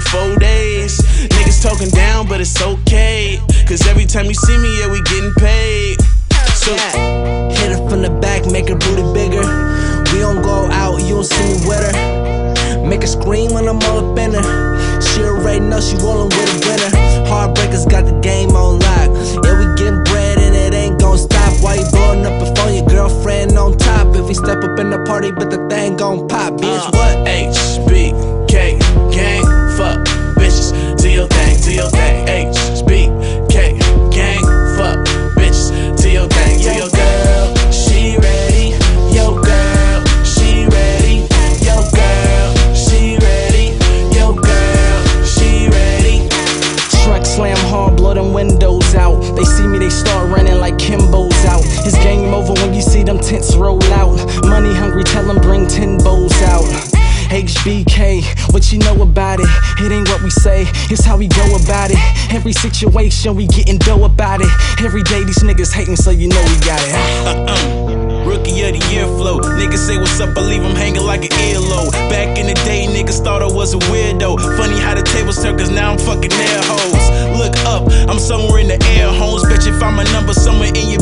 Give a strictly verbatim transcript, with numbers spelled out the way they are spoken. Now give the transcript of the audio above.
four days. Niggas talking down, but it's okay. Cause every time you see me, yeah, we getting paid. So yeah. Hit her from the back, make her booty bigger. We don't go out, you don't see me with her. Make her scream when I'm all up in her. She already know she rollin' with a winner. Heartbreakers got the game on lock. Yeah, we getting bread and it ain't gon' stop. Why you blowing up the phone, your girlfriend on top? If we step up in the party, but the thing gon' pop, bitch, uh, what? H B K, gang, fuck, bitches, do your thing, do your thing. H B K, gang, fuck, bitches, do your thing, do your thing. She ready, yo girl, she ready, yo girl, she ready, yo girl, she ready. Truck slam hard, blow them windows out. They see me, they start running like Kimbo's out. It's game over when you see them tents roll out. Money hungry, tell them bring ten bowls out. H B K, what you know about it? It ain't what we say, it's how we go about it. Every situation we getting dough about it. Every day these niggas hating, so you know we got it. Uh-uh. Rookie of the year flow. Niggas say what's up, I leave them hanging like an earlobe. Back in the day, niggas thought I was a weirdo. Funny how the tables turn, cause now I'm fucking air hoes. Look up, I'm somewhere in the air, homes. Bet you find my number somewhere in your